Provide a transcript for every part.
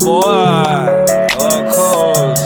boy, of course.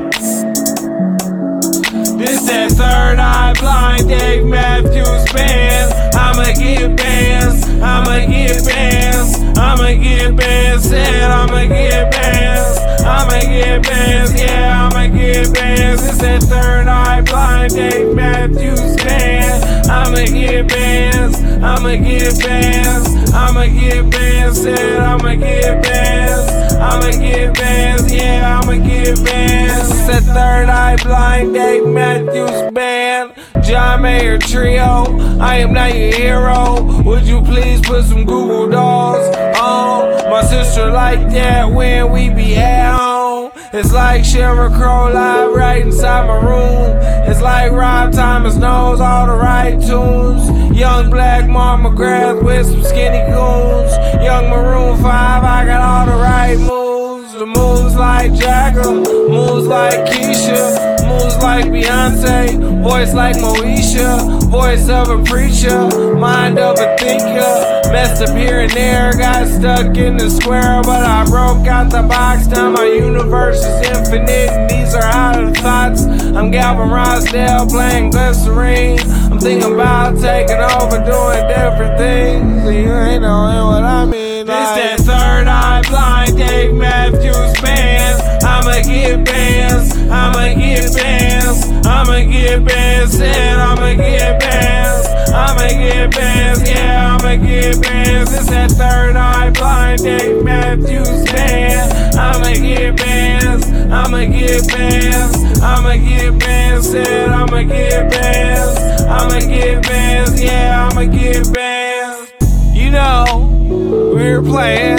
This that Third Eye Blind Dave Matthews Band. I'ma get bands, I'ma get bands, I'ma get bands, said I'ma get bands, I'ma get bands, yeah, I'ma get bands. It's that Third Eye Blind Dave Matthews Band. I'ma get bands, I'ma get bands, I'ma get bands, said I'ma get bands, I'ma get bands, yeah, I'ma get bands. It's that Third Eye Blind Dave Matthews Band. John Mayer Trio, I am not your hero. Would you please put some Google Dolls on? My sister like that when we be at home. It's like Sheryl Crow live right inside my room. It's like Rob Thomas knows all the right tunes. Young Black Mark McGrath with some skinny goons. Young Maroon 5, I got all the right moves. The moves like Jagger, moves like Keisha, moves like Beyonce, voice like Moesha, voice of a preacher, mind of a thinker. Messed up here and there, got stuck in the square, but I broke out the box. Now my universe is infinite, and these are out of thoughts. I'm Galvin Rossdale playing Glycerine. I'm thinking about taking over, doing different things. You ain't knowing what I mean. This that Third Eye Blind Dave Matthews Band. I'ma get bands, I'ma get bands, I'ma get bands, said I'ma get bands, I'ma get bands, yeah, I'ma get bands. It's that Third Eye Blind Dave Matthews Band. I'ma get bands, I'ma get bands, I'ma get bands, said I'ma get bands, I'ma get bands, yeah, I'ma get bands. You know, we were playing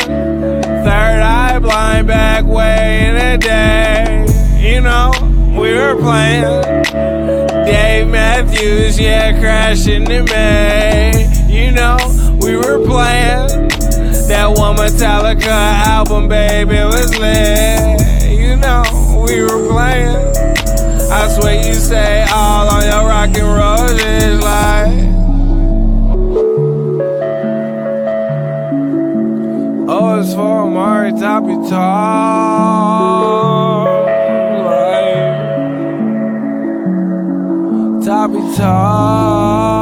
Third Eye Blind back way in the day. You know, we were playing Dave Matthews, yeah, crashing in May. You know, we were playing that one Metallica album, baby, it was lit. You know, we were playing. I swear you say all on your rock and roll shit like. Oh, it's for Mari Toppy Talk. Like Toppy Talk.